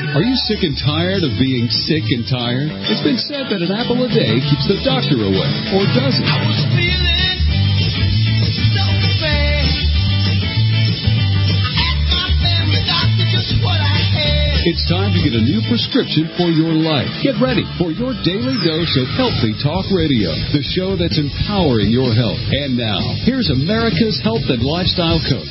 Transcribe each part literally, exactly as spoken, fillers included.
Are you sick and tired of being sick and tired? It's been said that an apple a day keeps the doctor away, or does it? I was feeling so bad. I asked my family doctor just what I had. It's time to get a new prescription for your life. Get ready for your daily dose of Healthy Talk Radio, the show that's empowering your health. And now, here's America's health and lifestyle coach.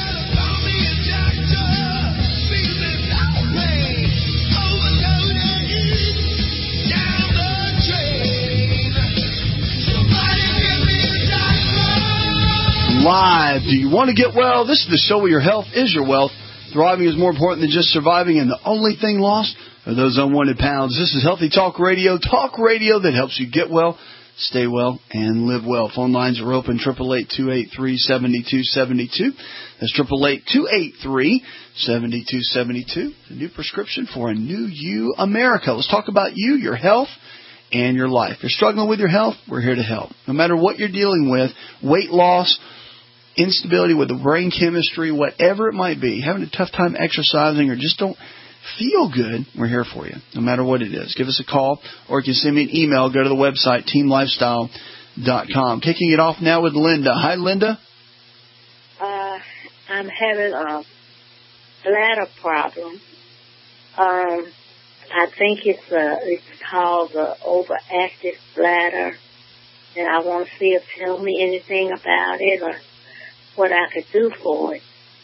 Live. Do you want to get well? This is the show where your health is your wealth. Thriving is more important than just surviving, and the only thing lost are those unwanted pounds. This is Healthy Talk Radio, talk radio that helps you get well, stay well, and live well. Phone lines are open, eight eight eight, two eight three, seven two seven two. That's eight eight eight, two eight three, seven two seven two. A new prescription for a new you, America. Let's talk about you, your health, and your life. If you're struggling with your health, we're here to help. No matter what you're dealing with, weight loss, instability with the brain chemistry, whatever it might be, having a tough time exercising or just don't feel good, we're here for you, no matter what it is. Give us a call, or you can send me an email. Go to the website, team lifestyle dot com. Kicking it off now with Linda. Hi, Linda. Uh, I'm having a bladder problem. Um, I think it's a, it's called the overactive bladder, and I want to see if you tell me anything about it or what I could do for it.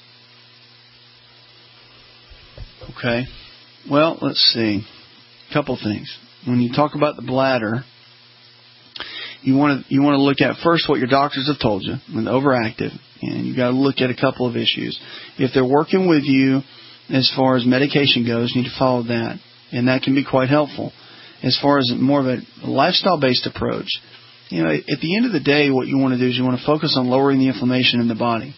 Okay. Well, let's see. A couple things. When you talk about the bladder, you want to you want to look at first what your doctors have told you when they're overactive, and you got to look at a couple of issues. If they're working with you as far as medication goes, you need to follow that, and that can be quite helpful. As far as more of a lifestyle-based approach, you know, at the end of the day, what you want to do is you want to focus on lowering the inflammation in the body.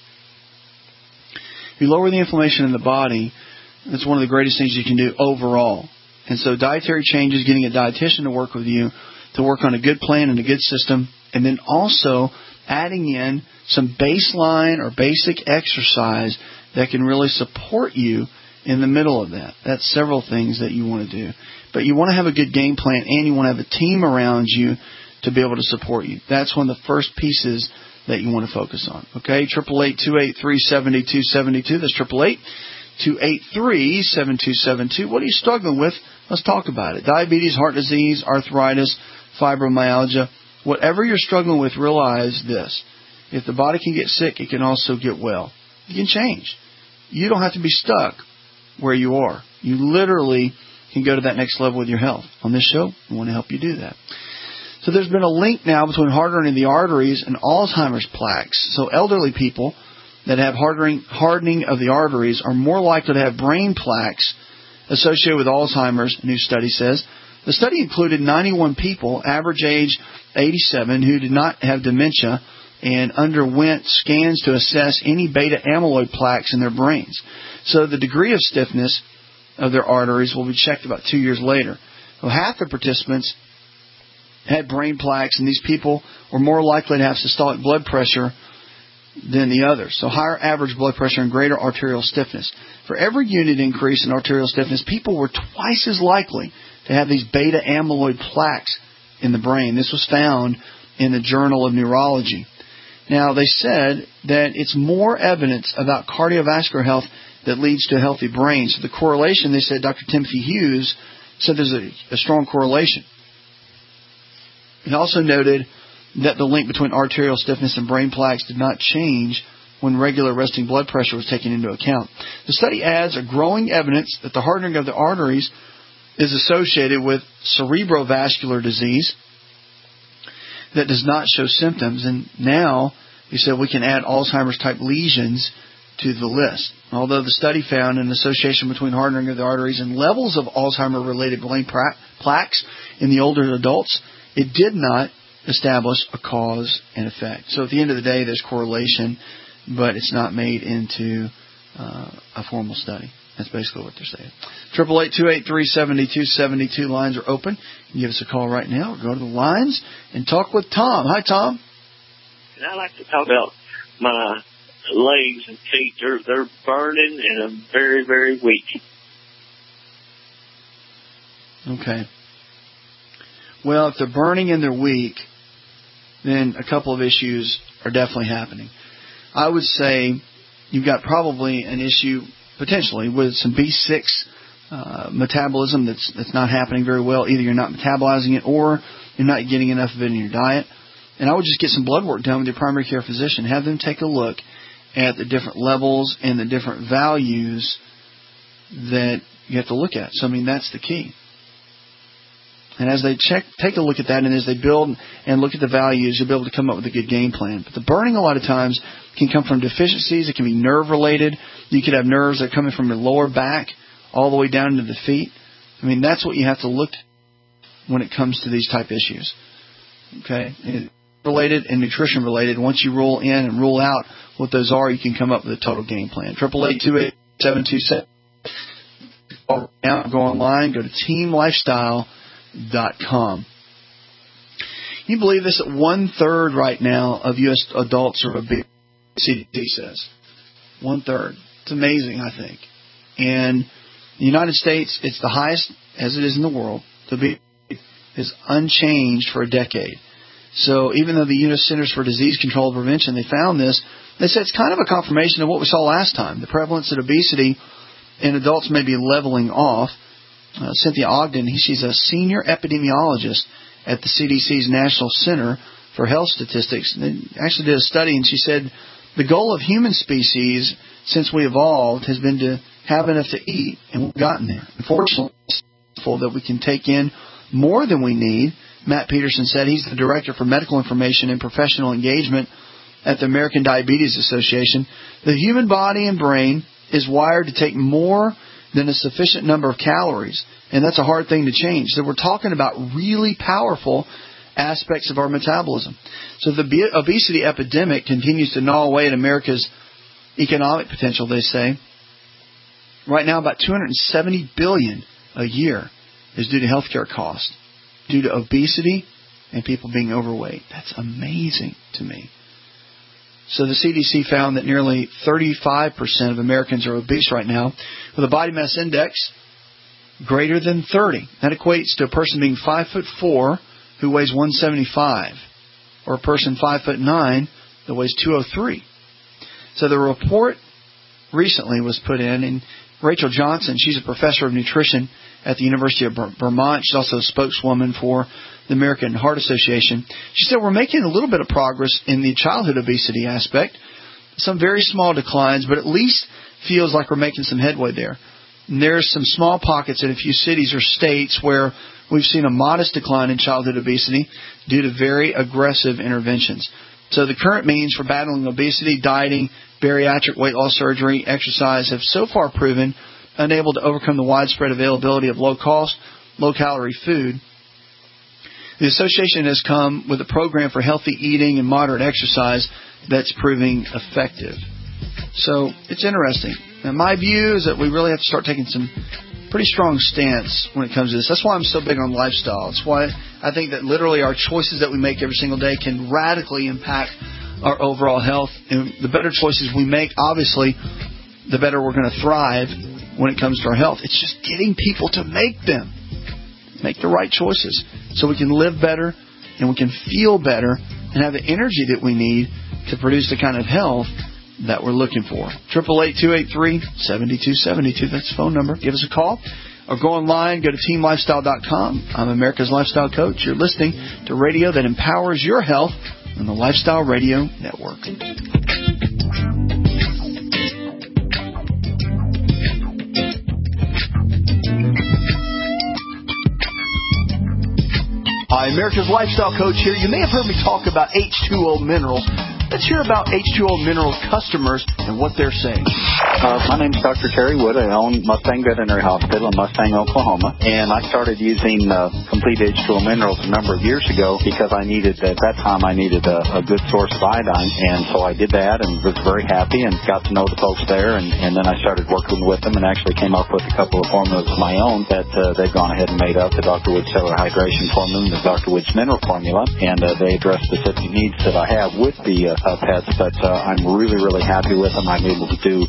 If you lower the inflammation in the body, that's one of the greatest things you can do overall. And so dietary changes, getting a dietitian to work with you, to work on a good plan and a good system, and then also adding in some baseline or basic exercise that can really support you in the middle of that. That's several things that you want to do. But you want to have a good game plan, and you want to have a team around you to be able to support you. That's one of the first pieces that you want to focus on. Okay, eight eight eight, two eight three, seven two seven two. That's eight eight eight, two eight three, seven two seven two. What are you struggling with? Let's talk about it. Diabetes, heart disease, arthritis, fibromyalgia. Whatever you're struggling with, realize this. If the body can get sick, it can also get well. You can change. You don't have to be stuck where you are. You literally can go to that next level with your health. On this show, we want to help you do that. So there's been a link now between hardening the arteries and Alzheimer's plaques. So elderly people that have hardening, hardening of the arteries are more likely to have brain plaques associated with Alzheimer's, a new study says. The study included ninety-one people, average age eighty-seven, who did not have dementia and underwent scans to assess any beta amyloid plaques in their brains. So the degree of stiffness of their arteries will be checked about two years later. Well, half the participants had brain plaques, and these people were more likely to have systolic blood pressure than the others. So higher average blood pressure and greater arterial stiffness. For every unit increase in arterial stiffness, people were twice as likely to have these beta amyloid plaques in the brain. This was found in the Journal of Neurology. Now, they said that it's more evidence about cardiovascular health that leads to a healthy brain. So the correlation, they said, Doctor Timothy Hughes said there's a, a strong correlation. He also noted that the link between arterial stiffness and brain plaques did not change when regular resting blood pressure was taken into account. The study adds a growing evidence that the hardening of the arteries is associated with cerebrovascular disease that does not show symptoms. And now, he said, we can add Alzheimer's-type lesions to the list. Although the study found an association between hardening of the arteries and levels of Alzheimer-related brain plaques in the older adults, it did not establish a cause and effect. So at the end of the day, there's correlation, but it's not made into uh, a formal study. That's basically what they're saying. eight eight eight, two eight three, seven two seven two. Lines are open. You can give us a call right now or go to the lines and talk with Tom. Hi, Tom. And I like to talk about my legs and feet. They're, they're burning and I'm very, very weak. Okay. Well, if they're burning and they're weak, then a couple of issues are definitely happening. I would say you've got probably an issue, potentially, with some B six uh, metabolism that's that's not happening very well. Either you're not metabolizing it or you're not getting enough of it in your diet. And I would just get some blood work done with your primary care physician. Have them take a look at the different levels and the different values that you have to look at. So, I mean, that's the key. And as they check, take a look at that, and as they build and look at the values, you'll be able to come up with a good game plan. But the burning a lot of times can come from deficiencies. It can be nerve-related. You could have nerves that are coming from your lower back all the way down into the feet. I mean, that's what you have to look at when it comes to these type issues. Okay? And related and nutrition related. Once you rule in and rule out what those are, you can come up with a total game plan. Triple eight two eight seven two seven. Now go online. Go to team lifestyle dot com. Can you believe this? That one third right now of U S adults are obese. C D C says one third. It's amazing, I think. And in the United States, it's the highest as it is in the world. The obesity is unchanged for a decade. So even though the U S Centers for Disease Control and Prevention, they found this, they said it's kind of a confirmation of what we saw last time. The prevalence of obesity in adults may be leveling off. Uh, Cynthia Ogden, he, she's a senior epidemiologist at the C D C's National Center for Health Statistics. They actually did a study, and she said the goal of human species since we evolved has been to have enough to eat, and we've gotten there. Unfortunately, it's that we can take in more than we need. Matt Peterson said he's the Director for Medical Information and Professional Engagement at the American Diabetes Association. The human body and brain is wired to take more than a sufficient number of calories, and that's a hard thing to change. So we're talking about really powerful aspects of our metabolism. So the obesity epidemic continues to gnaw away at America's economic potential, they say. Right now, about two hundred seventy billion dollars a year is due to healthcare costs, due to obesity and people being overweight. That's amazing to me. So the C D C found that nearly thirty-five percent of Americans are obese right now, with a body mass index greater than thirty. That equates to a person being five foot four who weighs one seventy-five, or a person five foot nine that weighs two oh three. So the report recently was put in, and Rachel Johnson, she's a professor of nutrition at the University of Vermont. She's also a spokeswoman for the American Heart Association. She said, we're making a little bit of progress in the childhood obesity aspect. Some very small declines, but at least feels like we're making some headway there. And there's some small pockets in a few cities or states where we've seen a modest decline in childhood obesity due to very aggressive interventions. So the current means for battling obesity, dieting, bariatric weight loss surgery, exercise have so far proven unable to overcome the widespread availability of low-cost, low-calorie food. The association has come with a program for healthy eating and moderate exercise that's proving effective. So it's interesting. Now, my view is that we really have to start taking some pretty strong stance when it comes to this. That's why I'm so big on lifestyle. That's why I think that literally our choices that we make every single day can radically impact our overall health. And the better choices we make, obviously, the better we're going to thrive when it comes to our health. It's just getting people to make them. Make the right choices so we can live better and we can feel better and have the energy that we need to produce the kind of health that we're looking for. eight eight eight, two eight three, seven two seven two. That's the phone number. Give us a call or go online. Go to team lifestyle dot com. I'm America's Lifestyle Coach. You're listening to radio that empowers your health on the Lifestyle Radio Network. Hi, America's Lifestyle Coach here. You may have heard me talk about H two O Minerals. Let's hear about H two O Minerals customers and what they're saying. Uh, my name is Doctor Terry Wood. I own Mustang Veterinary Hospital in Mustang, Oklahoma. And I started using uh, Complete H two O Minerals a number of years ago because I needed, at that time, I needed a, a good source of iodine. And so I did that and was very happy and got to know the folks there. And, and then I started working with them and actually came up with a couple of formulas of my own that uh, they've gone ahead and made up. The Doctor Wood Cellular Hydration Formula and the Doctor Wood's Mineral Formula. And uh, they address specific needs that I have with the uh, uh, pets. But uh, I'm really, really happy with them. I'm able to do a lot of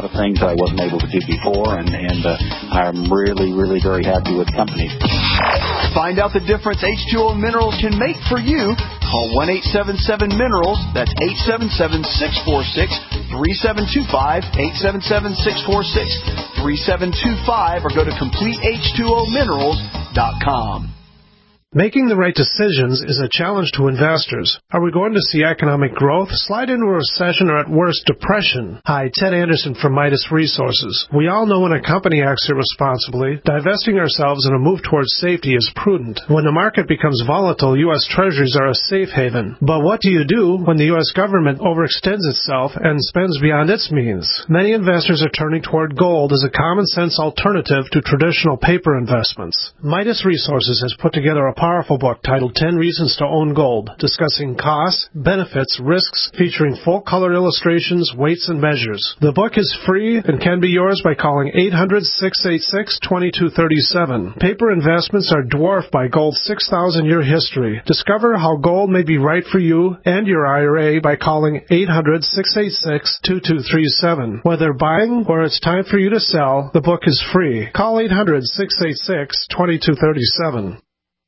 of things I wasn't able to do before, and, and uh, I'm really, really very happy with the company. Find out the difference H two O Minerals can make for you. Call one eight seven seven minerals. That's eight seven seven, six four six, three seven two five, eight seven seven, six four six, three seven two five, or go to complete H two O minerals dot com. Making the right decisions is a challenge to investors. Are we going to see economic growth, slide into a recession, or at worst, depression? Hi, Ted Anderson from Midas Resources. We all know when a company acts irresponsibly, divesting ourselves in a move towards safety is prudent. When the market becomes volatile, U S Treasuries are a safe haven. But what do you do when the U S government overextends itself and spends beyond its means? Many investors are turning toward gold as a common-sense alternative to traditional paper investments. Midas Resources has put together a powerful book titled ten Reasons to Own Gold, discussing costs, benefits, risks, featuring full-color illustrations, weights, and measures. The book is free and can be yours by calling eight hundred, six eight six, two two three seven. Paper investments are dwarfed by gold's six thousand year history. Discover how gold may be right for you and your I R A by calling eight hundred, six eight six, two two three seven. Whether buying or it's time for you to sell, the book is free. Call eight hundred, six eight six, two two three seven.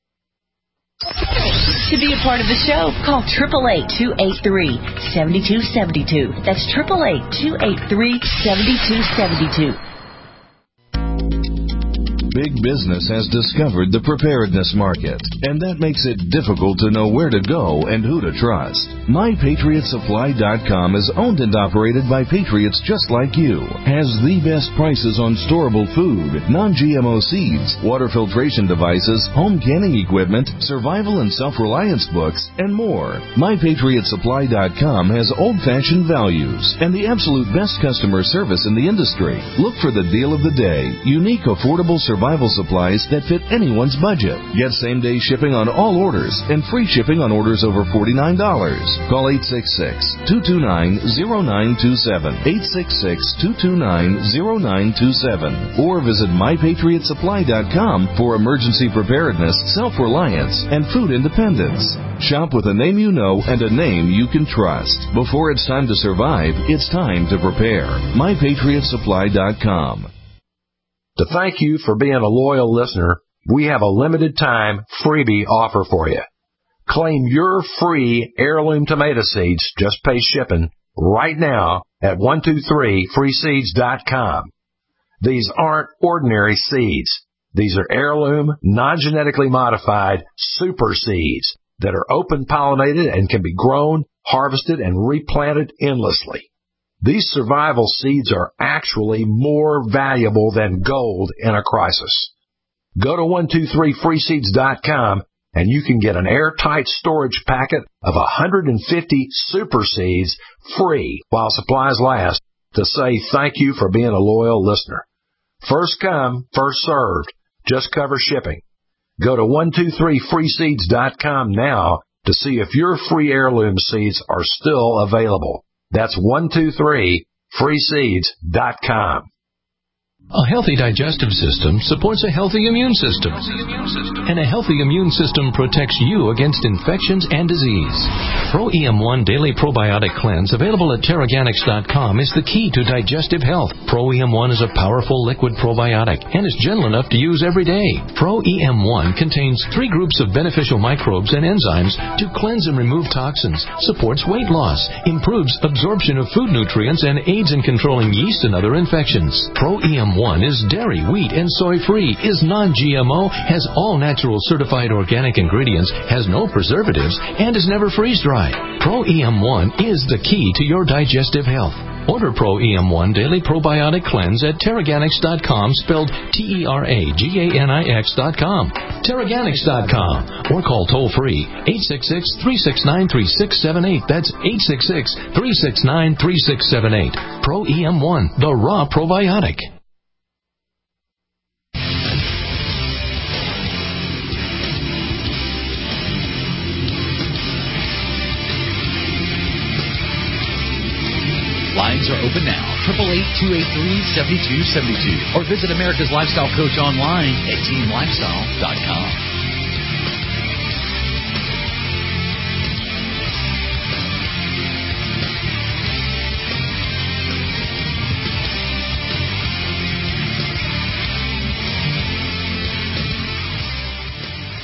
To be a part of the show, call eight eight eight, two eight three, seven two seven two. That's eight eight eight, two eight three, seven two seven two. Big business has discovered the preparedness market, and that makes it difficult to know where to go and who to trust. My Patriot Supply dot com is owned and operated by patriots just like you. Has the best prices on storable food, non-G M O seeds, water filtration devices, home canning equipment, survival and self-reliance books, and more. My Patriot Supply dot com has old-fashioned values and the absolute best customer service in the industry. Look for the deal of the day. Unique, affordable survival supplies that fit anyone's budget. Get same-day shipping on all orders and free shipping on orders over forty-nine dollars. Call eight six six, two two nine, zero nine two seven, eight six six, two two nine, zero nine two seven, or visit My Patriot Supply dot com for emergency preparedness, self-reliance, and food independence. Shop with a name you know and a name you can trust. Before it's time to survive, it's time to prepare. My Patriot Supply dot com. To thank you for being a loyal listener, we have a limited time freebie offer for you. Claim your free heirloom tomato seeds, just pay shipping, right now at one two three free seeds dot com. These aren't ordinary seeds. These are heirloom, non-genetically modified super seeds that are open-pollinated and can be grown, harvested, and replanted endlessly. These survival seeds are actually more valuable than gold in a crisis. Go to one two three free seeds dot com and you can get an airtight storage packet of one hundred fifty super seeds free while supplies last to say thank you for being a loyal listener. First come, first served. Just cover shipping. Go to one two three free seeds dot com now to see if your free heirloom seeds are still available. That's one two three free seeds dot com. A healthy digestive system supports a healthy immune system. And a healthy immune system protects you against infections and disease. Pro E M one Daily Probiotic Cleanse, available at Terraganics dot com, is the key to digestive health. Pro E M one is a powerful liquid probiotic and is gentle enough to use every day. Pro E M one contains three groups of beneficial microbes and enzymes to cleanse and remove toxins, supports weight loss, improves absorption of food nutrients, and aids in controlling yeast and other infections. Pro E M one is dairy, wheat, and soy-free, is non-G M O, has all natural certified organic ingredients, has no preservatives, and is never freeze-dried. Pro E M one is the key to your digestive health. Order Pro E M one Daily Probiotic Cleanse at Terraganics dot com, spelled T E R A G A N I X dot com, Terraganics dot com, or call toll-free eight six six, three six nine, three six seven eight. That's eight six six, three six nine, three six seven eight. Pro E M one, the raw probiotic. Lines are open now. eight eight eight, two eight three, seven two seven two. Or visit America's Lifestyle Coach online at team lifestyle dot com.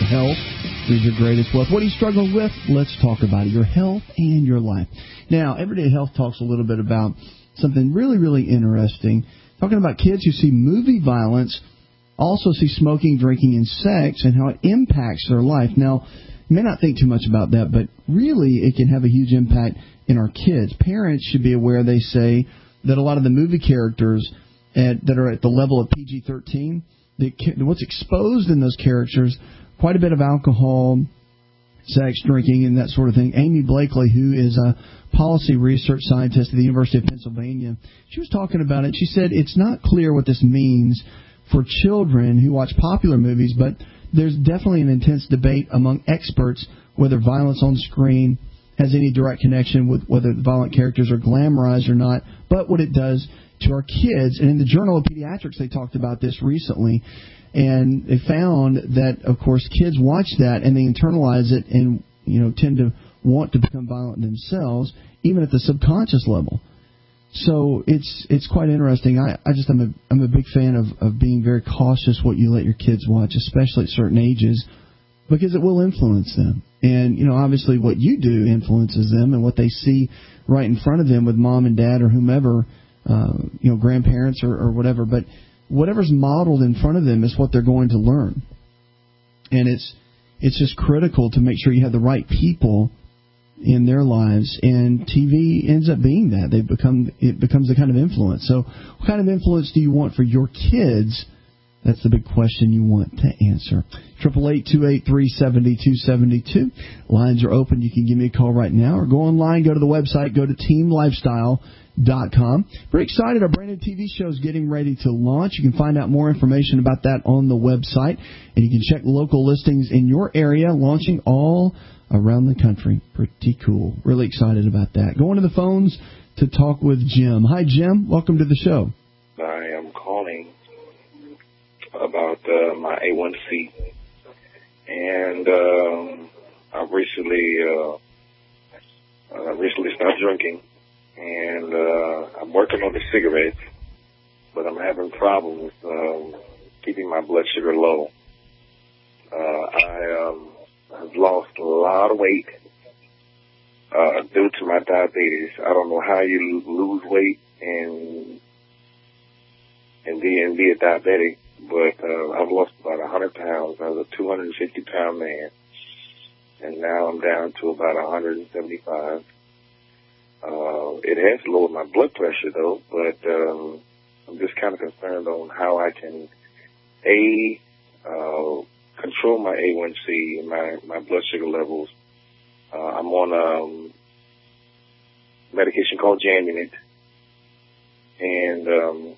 health is your greatest wealth. What are you struggling with? Let's talk about it. Your health and your life. Now, Everyday Health talks a little bit about something really, really interesting. Talking about kids who see movie violence, also see smoking, drinking, and sex, and how it impacts their life. Now, you may not think too much about that, but really it can have a huge impact in our kids. Parents should be aware, they say, that a lot of the movie characters at, that are at the level of P G thirteen, the, what's exposed in those characters, quite a bit of alcohol, sex, drinking, and that sort of thing. Amy Blakely, who is a policy research scientist at the University of Pennsylvania, she was talking about it. She said it's not clear what this means for children who watch popular movies, but there's definitely an intense debate among experts whether violence on screen has any direct connection with whether the violent characters are glamorized or not, but what it does to our kids. And in the Journal of Pediatrics, they talked about this recently, and they found that, of course, kids watch that and they internalize it and, you know, tend to want to become violent themselves, even at the subconscious level. So it's it's quite interesting. I, I just I'm a I'm a big fan of, of being very cautious what you let your kids watch, especially at certain ages, because it will influence them. And, you know, obviously what you do influences them, and what they see right in front of them with mom and dad or whomever, uh, you know, grandparents or, or whatever. But whatever's modeled in front of them is what they're going to learn. And it's it's just critical to make sure you have the right people in their lives, and T V ends up being that. They become it becomes the kind of influence. So what kind of influence do you want for your kids? That's the big question you want to answer. Triple eight two eight three seventy two seventy two. Lines are open. You can give me a call right now, or go online, go to the website, go to team lifestyle dot com. Very excited. Our brand new T V show is getting ready to launch. You can find out more information about that on the website, and you can check local listings in your area, launching all around the country. Pretty cool. Really excited about that. Going to the phones to talk with Jim. Hi, Jim. Welcome to the show. I am calling about uh, my A one C, and um, I recently uh, uh, recently stopped drinking, and uh, I'm working on the cigarettes, but I'm having problems um, keeping my blood sugar low. Uh, I um, I've lost a lot of weight uh, due to my diabetes. I don't know how you lose weight and and be and be a diabetic, but uh, I've lost about one hundred pounds. I was a two hundred fifty pound man, and now I'm down to about one hundred seventy-five. Uh, it has lowered my blood pressure, though, but um, I'm just kind of concerned on how I can, A, uh, control my A one C and my, my blood sugar levels. Uh, I'm on um, medication called Jamunet, and um,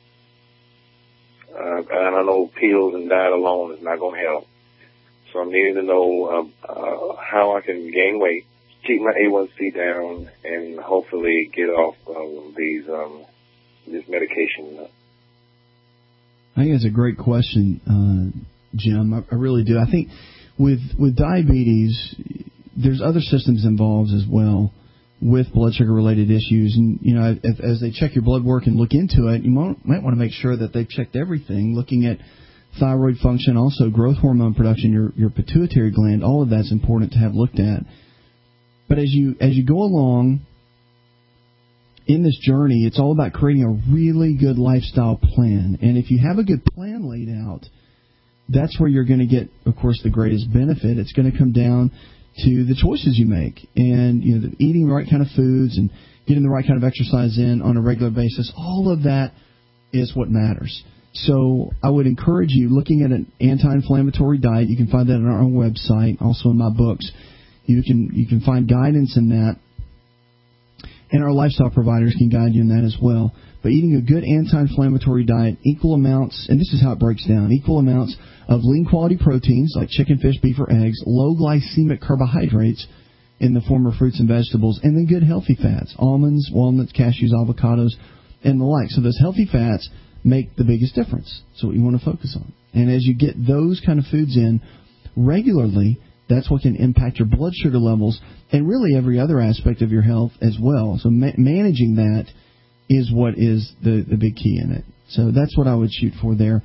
uh, and I know pills and diet alone is not going to help. So I'm needing to know uh, uh, how I can gain weight, keep my A one C down, and hopefully get off um, these um, this medication. I think that's a great question, uh, Jim. I, I really do. I think with with diabetes, there's other systems involved as well with blood sugar related issues. And, you know, as, as they check your blood work and look into it, you might, might want to make sure that they've checked everything, looking at thyroid function, also growth hormone production, your your pituitary gland. All of that's important to have looked at. But as you as you go along in this journey, it's all about creating a really good lifestyle plan. And if you have a good plan laid out, that's where you're going to get, of course, the greatest benefit. It's going to come down to the choices you make, and, you know, the eating the right kind of foods and getting the right kind of exercise in on a regular basis. All of that is what matters. So I would encourage you, looking at an anti-inflammatory diet. You can find that on our own website, also in my books. You can you can find guidance in that, and our lifestyle providers can guide you in that as well. But eating a good anti-inflammatory diet, equal amounts, and this is how it breaks down, equal amounts of lean quality proteins like chicken, fish, beef, or eggs, low glycemic carbohydrates in the form of fruits and vegetables, and then good healthy fats, almonds, walnuts, cashews, avocados, and the like. So those healthy fats make the biggest difference. That's what you want to focus on. And as you get those kind of foods in regularly, that's what can impact your blood sugar levels and really every other aspect of your health as well. So ma- managing that is what is the, the big key in it. So that's what I would shoot for there.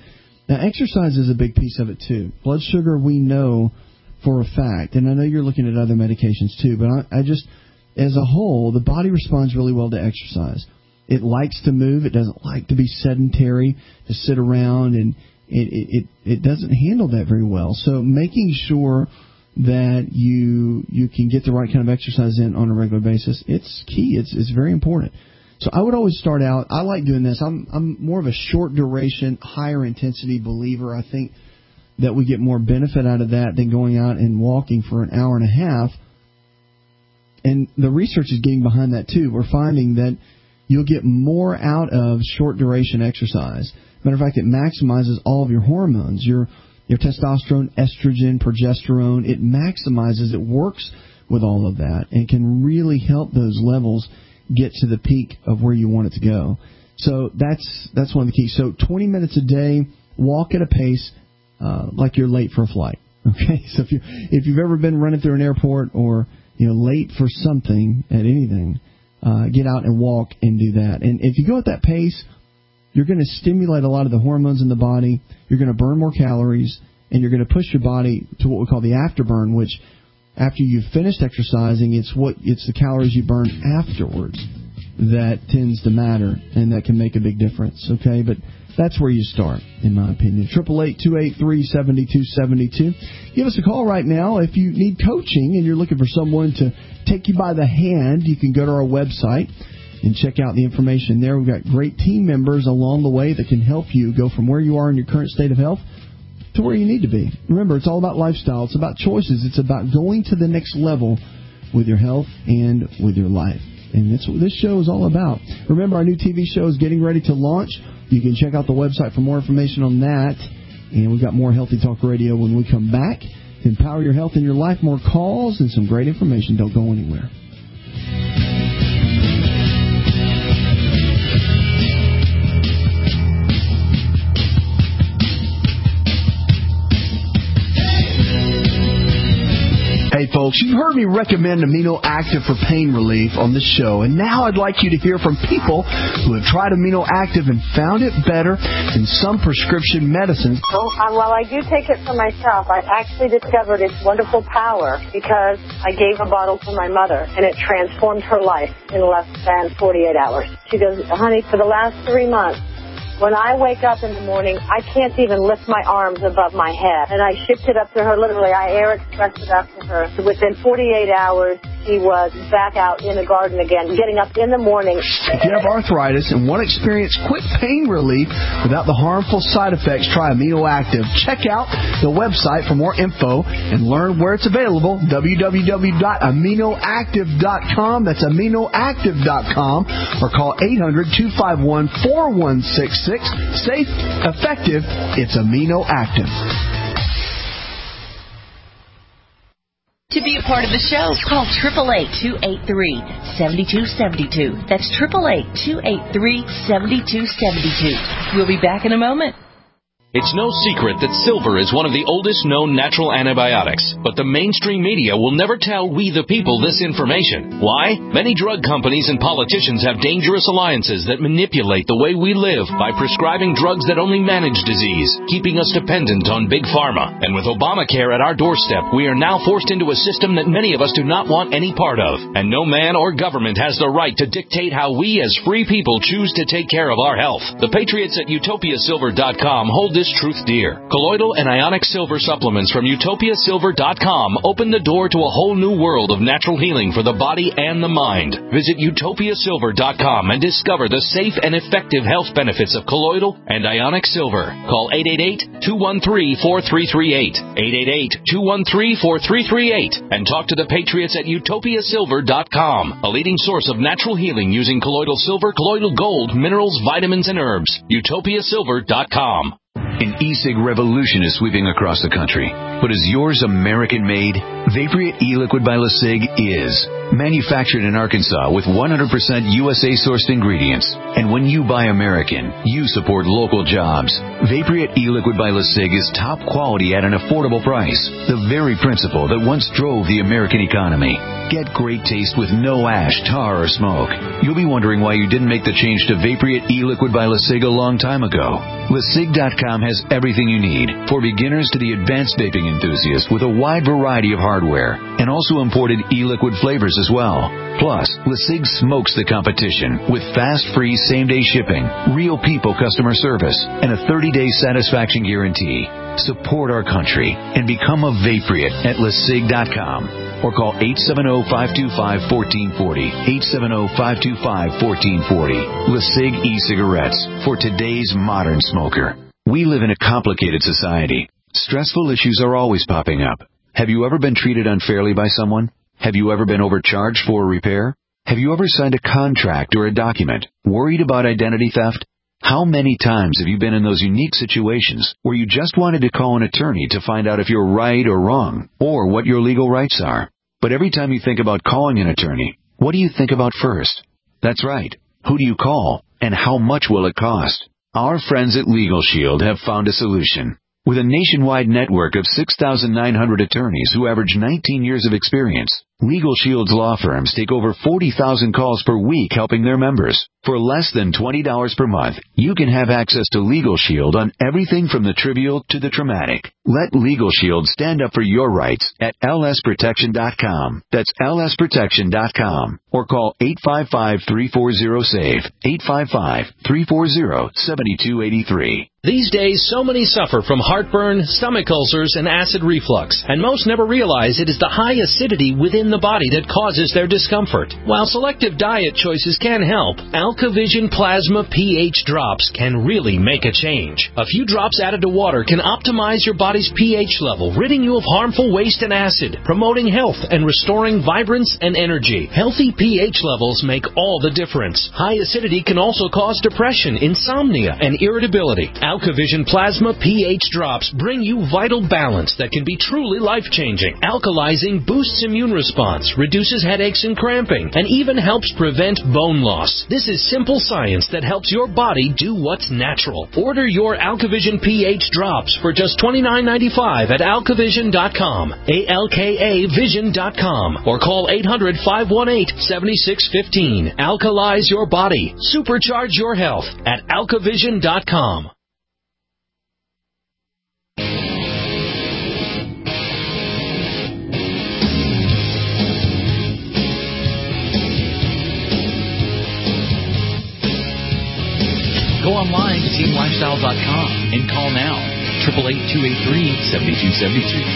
Now, exercise is a big piece of it, too. Blood sugar, we know for a fact, and I know you're looking at other medications, too, but I, I just, as a whole, the body responds really well to exercise. It likes to move. It doesn't like to be sedentary, to sit around, and it, it, it, it doesn't handle that very well. So making sure that you you can get the right kind of exercise in on a regular basis, it's key. It's it's very important. So I would always start out, I like doing this. I'm I'm more of a short duration, higher intensity believer. I think that we get more benefit out of that than going out and walking for an hour and a half. And the research is getting behind that too. We're finding that you'll get more out of short duration exercise. Matter of fact, it maximizes all of your hormones, your your testosterone, estrogen, progesterone. It maximizes, it works with all of that, and can really help those levels get to the peak of where you want it to go. So that's that's one of the keys. So twenty minutes a day, walk at a pace uh, like you're late for a flight. Okay, so if you if you've ever been running through an airport or you know late for something at anything, uh, get out and walk and do that. And if you go at that pace, you're going to stimulate a lot of the hormones in the body. You're going to burn more calories, and you're going to push your body to what we call the afterburn, which after you've finished exercising, it's what it's the calories you burn afterwards that tends to matter, and that can make a big difference. Okay, but that's where you start, in my opinion. Triple eight two eight three seventy two seventy two. Give us a call right now if you need coaching and you're looking for someone to take you by the hand. You can go to our website and check out the information there. We've got great team members along the way that can help you go from where you are in your current state of health to where you need to be. Remember, it's all about lifestyle. It's about choices. It's about going to the next level with your health and with your life. And that's what this show is all about. Remember, our new T V show is getting ready to launch. You can check out the website for more information on that. And we've got more Healthy Talk Radio when we come back. To empower your health and your life, more calls and some great information. Don't go anywhere. Hey folks, you've heard me recommend Amino Active for pain relief on this show, and now I'd like you to hear from people who have tried Amino Active and found it better than some prescription medicines. Well, uh, while I do take it for myself, I actually discovered its wonderful power because I gave a bottle to my mother, and it transformed her life in less than forty-eight hours. She goes, honey, for the last three months, when I wake up in the morning, I can't even lift my arms above my head. And I shipped it up to her, literally. I air expressed it up to her. So within forty-eight hours, she was back out in the garden again, getting up in the morning. If you have arthritis and want to experience quick pain relief without the harmful side effects, try Amino Active. Check out the website for more info and learn where it's available, w w w dot amino active dot com. That's amino active dot com. Or call eight hundred two five one four one six six. Safe, effective, it's Amino Active. To be a part of the show, call eight eight eight, two eight three, seven two seven two. That's eight eight eight, two eight three, seven two seven two. We'll be back in a moment. It's no secret that silver is one of the oldest known natural antibiotics, but the mainstream media will never tell we the people this information. Why? Many drug companies and politicians have dangerous alliances that manipulate the way we live by prescribing drugs that only manage disease, keeping us dependent on big pharma. And with Obamacare at our doorstep, we are now forced into a system that many of us do not want any part of. And no man or government has the right to dictate how we as free people choose to take care of our health. The Patriots at utopia silver dot com hold this truth dear. Colloidal and ionic silver supplements from utopia silver dot com open the door to a whole new world of natural healing for the body and the mind. Visit utopia silver dot com and discover the safe and effective health benefits of colloidal and ionic silver. Call eight eight eight, two one three, four three three eight, eight eight eight, two one three, four three three eight, and talk to the Patriots at utopia silver dot com, a leading source of natural healing using colloidal silver, colloidal gold, minerals, vitamins, and herbs. utopia silver dot com. An e-cig revolution is sweeping across the country. But is yours American-made? Vaporeate e-liquid by LeSig is. Manufactured in Arkansas with one hundred percent U S A-sourced ingredients. And when you buy American, you support local jobs. Vaporeate e-liquid by LeSig is top quality at an affordable price. The very principle that once drove the American economy. Get great taste with no ash, tar, or smoke. You'll be wondering why you didn't make the change to Vaporite e-Liquid by LeSig a long time ago. LeSig dot com has everything you need, for beginners to the advanced vaping enthusiast, with a wide variety of hardware, and also imported e-liquid flavors as well. Plus, LeSig smokes the competition with fast, free, same-day shipping, real people customer service, and a thirty-day satisfaction guarantee. Support our country and become a Vaporite at LeSig dot com. Or call eight seven zero, five two five, one four four zero, eight seven zero, five two five, one four four zero. LeSig e-cigarettes for today's modern smoker. We live in a complicated society. Stressful issues are always popping up. Have you ever been treated unfairly by someone? Have you ever been overcharged for a repair? Have you ever signed a contract or a document worried about identity theft? How many times have you been in those unique situations where you just wanted to call an attorney to find out if you're right or wrong, or what your legal rights are? But every time you think about calling an attorney, what do you think about first? That's right. Who do you call, and how much will it cost? Our friends at Legal Shield have found a solution. With a nationwide network of six thousand nine hundred attorneys who average nineteen years of experience, Legal Shield's law firms take over forty thousand calls per week helping their members. For less than twenty dollars per month, you can have access to Legal Shield on everything from the trivial to the traumatic. Let Legal Shield stand up for your rights at L S protection dot com. That's L S protection dot com. Or call eight five five, three four zero, SAVE, eight five five, three four zero, seven two eight three. These days, so many suffer from heartburn, stomach ulcers, and acid reflux, and most never realize it is the high acidity within the body that causes their discomfort. While selective diet choices can help, AlkaVision Plasma pH drops can really make a change. A few drops added to water can optimize your body's pH level, ridding you of harmful waste and acid, promoting health and restoring vibrance and energy. Healthy pH levels make all the difference. High acidity can also cause depression, insomnia, and irritability. AlkaVision Plasma pH drops bring you vital balance that can be truly life-changing. Alkalizing boosts immune response, reduces headaches and cramping, and even helps prevent bone loss. This is simple science that helps your body do what's natural. Order your AlkaVision pH drops for just twenty-nine ninety-five at alkavision dot com, A L K A vision dot com, or call eight hundred, five one eight, seven six one five. Alkalize your body. Supercharge your health at alkavision dot com. Go online to team lifestyle dot com and call now, eight eight eight, two eight three, seven two seven two.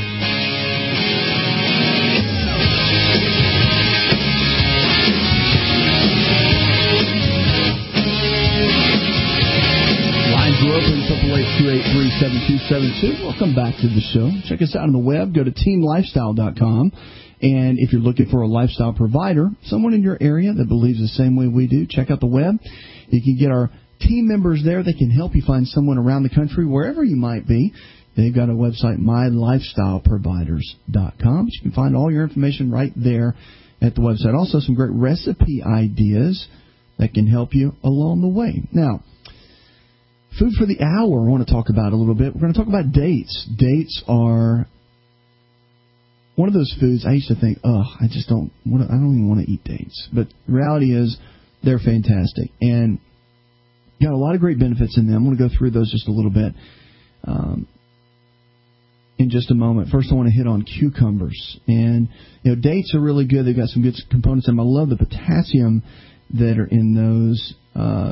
Lines are open, eight eight eight, two eight three, seven two seven two. Welcome back to the show. Check us out on the web. Go to team lifestyle dot com. And if you're looking for a lifestyle provider, someone in your area that believes the same way we do, check out the web. You can get our team members there. They can help you find someone around the country, wherever you might be. They've got a website, my lifestyle providers dot com. You can find all your information right there at the website. Also, some great recipe ideas that can help you along the way. Now, food for the hour I want to talk about a little bit. We're going to talk about dates. Dates are one of those foods I used to think, oh, I just don't want to, I don't even want to eat dates. But the reality is they're fantastic. And got a lot of great benefits in them. I'm going to go through those just a little bit um, in just a moment. First, I want to hit on cucumbers. And, you know, dates are really good. They've got some good components in them. I love the potassium that are in those. Uh,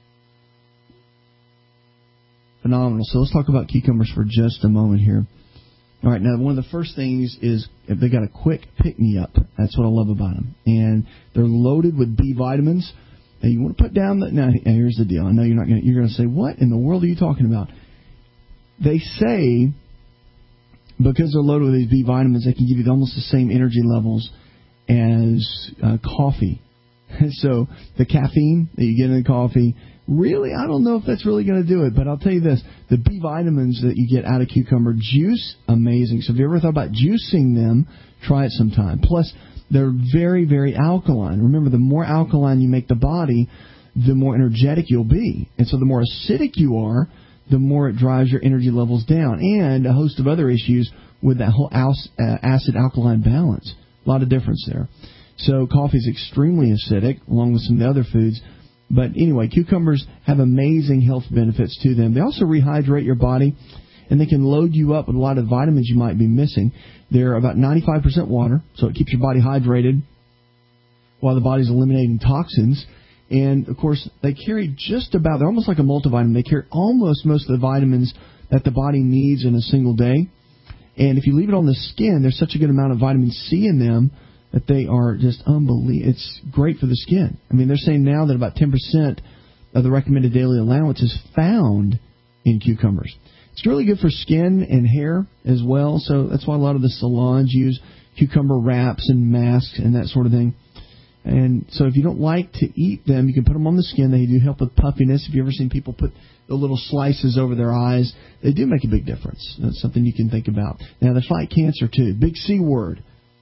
phenomenal. So let's talk about cucumbers for just a moment here. All right, now one of the first things is they got a quick pick-me-up. That's what I love about them. And they're loaded with B vitamins. And you want to put down the... Now, here's the deal. I know you're not going to... You're going to say, what in the world are you talking about? They say, because they're loaded with these B vitamins, they can give you almost the same energy levels as uh, coffee. So the caffeine that you get in the coffee, really, I don't know if that's really going to do it. But I'll tell you this. The B vitamins that you get out of cucumber juice, amazing. So if you ever thought about juicing them, try it sometime. Plus, they're very, very alkaline. Remember, the more alkaline you make the body, the more energetic you'll be. And so the more acidic you are, the more it drives your energy levels down. And a host of other issues with that whole acid-alkaline balance. A lot of difference there. So coffee is extremely acidic, along with some of the other foods. But anyway, cucumbers have amazing health benefits to them. They also rehydrate your body, and they can load you up with a lot of vitamins you might be missing. They're about ninety-five percent water, so it keeps your body hydrated while the body's eliminating toxins. And, of course, they carry just about, they're almost like a multivitamin. They carry almost most of the vitamins that the body needs in a single day. And if you leave it on the skin, there's such a good amount of vitamin C in them that they are just unbelievable. It's great for the skin. I mean, they're saying now that about ten percent of the recommended daily allowance is found in cucumbers. It's really good for skin and hair as well, so that's why a lot of the salons use cucumber wraps and masks and that sort of thing. And so if you don't like to eat them, you can put them on the skin. They do help with puffiness. If you've ever seen people put the little slices over their eyes, they do make a big difference. That's something you can think about. Now, they fight cancer, too. Big C word.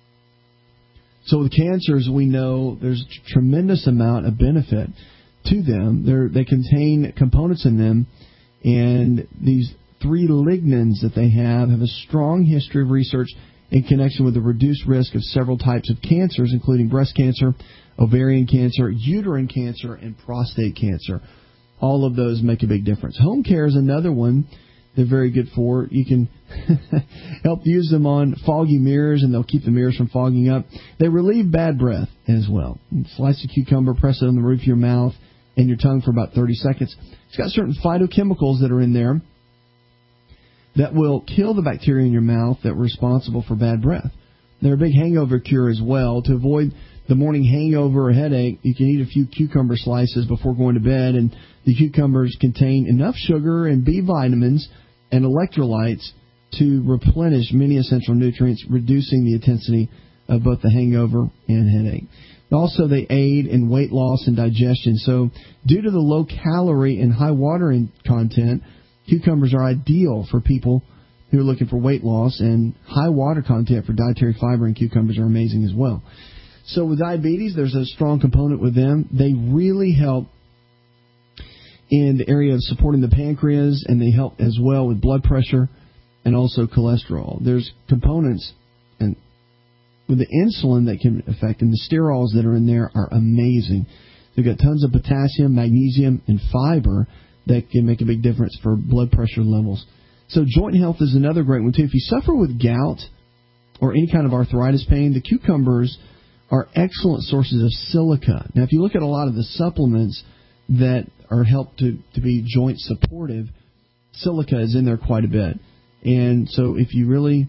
So with cancers, we know there's a tremendous amount of benefit to them. They're, they contain components in them, and these three lignans that they have have a strong history of research in connection with the reduced risk of several types of cancers, including breast cancer, ovarian cancer, uterine cancer, and prostate cancer. All of those make a big difference. Home care is another one they're very good for. You can help use them on foggy mirrors, and they'll keep the mirrors from fogging up. They relieve bad breath as well. Slice a cucumber, press it on the roof of your mouth and your tongue for about thirty seconds. It's got certain phytochemicals that are in there that will kill the bacteria in your mouth that are responsible for bad breath. They're a big hangover cure as well. To avoid the morning hangover or headache, you can eat a few cucumber slices before going to bed, and the cucumbers contain enough sugar and B vitamins and electrolytes to replenish many essential nutrients, reducing the intensity of both the hangover and headache. Also, they aid in weight loss and digestion. So due to the low calorie and high water in content, cucumbers are ideal for people who are looking for weight loss, and high water content for dietary fiber in cucumbers are amazing as well. So with diabetes, there's a strong component with them. They really help in the area of supporting the pancreas, and they help as well with blood pressure and also cholesterol. There's components and with the insulin that can affect, and the sterols that are in there are amazing. They've got tons of potassium, magnesium, and fiber that can make a big difference for blood pressure levels. So joint health is another great one, too. If you suffer with gout or any kind of arthritis pain, the cucumbers are excellent sources of silica. Now, if you look at a lot of the supplements that are helped to, to be joint supportive, silica is in there quite a bit. And so if you really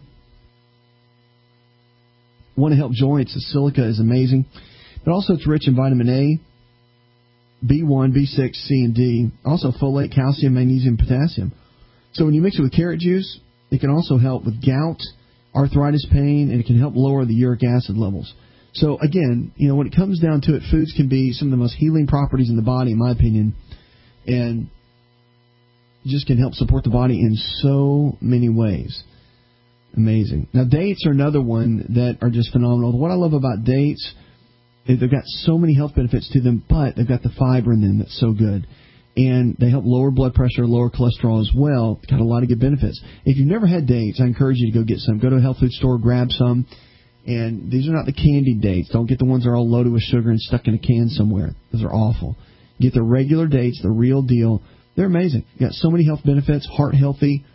want to help joints, the silica is amazing. But also it's rich in vitamin A, B one, B six, C, and D. Also folate, calcium, magnesium, potassium. So when you mix it with carrot juice, it can also help with gout, arthritis pain, and it can help lower the uric acid levels. So again, you know, when it comes down to it, foods can be some of the most healing properties in the body, in my opinion, and just can help support the body in so many ways. Amazing. Now, dates are another one that are just phenomenal. What I love about dates is they've got so many health benefits to them, but they've got the fiber in them that's so good. And they help lower blood pressure, lower cholesterol as well. Got a lot of good benefits. If you've never had dates, I encourage you to go get some. Go to a health food store, grab some. And these are not the candied dates. Don't get the ones that are all loaded with sugar and stuck in a can somewhere. Those are awful. Get the regular dates, the real deal. They're amazing. You got so many health benefits, heart healthy,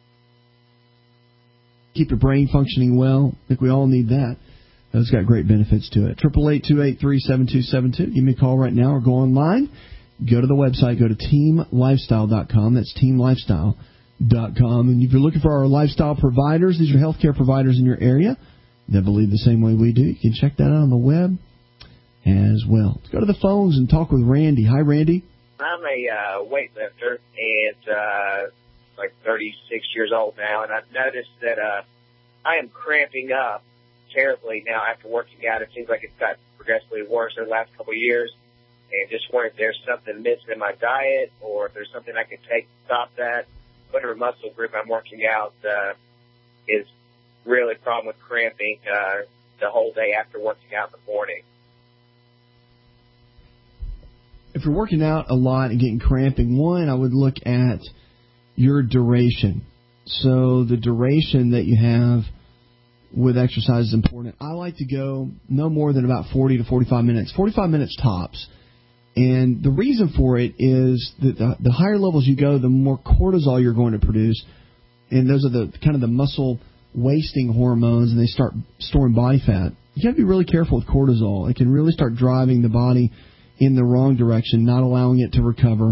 keep your brain functioning well. I think we all need that. It's got great benefits to it. eight eight eight, two eight three, seven two seven two. Give me a call right now or go online. Go to the website. Go to team lifestyle dot com. That's team lifestyle dot com. And if you're looking for our lifestyle providers, these are healthcare providers in your area that believe the same way we do. You can check that out on the web as well. Let's go to the phones and talk with Randy. Hi, Randy. I'm a uh, weightlifter, and uh, like thirty-six years old now, and I've noticed that uh, I am cramping up terribly now after working out. It seems like it's got progressively worse in the last couple of years, and just wondering if there's something missing in my diet or if there's something I can take to stop that. Whatever muscle group I'm working out uh, is really a problem with cramping uh, the whole day after working out in the morning. If you're working out a lot and getting cramping, one, I would look at your duration. So the duration that you have with exercise is important. I like to go no more than about forty to forty-five minutes, forty-five minutes tops. And the reason for it is that the, the higher levels you go, the more cortisol you're going to produce. And those are the kind of the muscle wasting hormones, and they start storing body fat. You got to be really careful with cortisol. It can really start driving the body in the wrong direction, not allowing it to recover.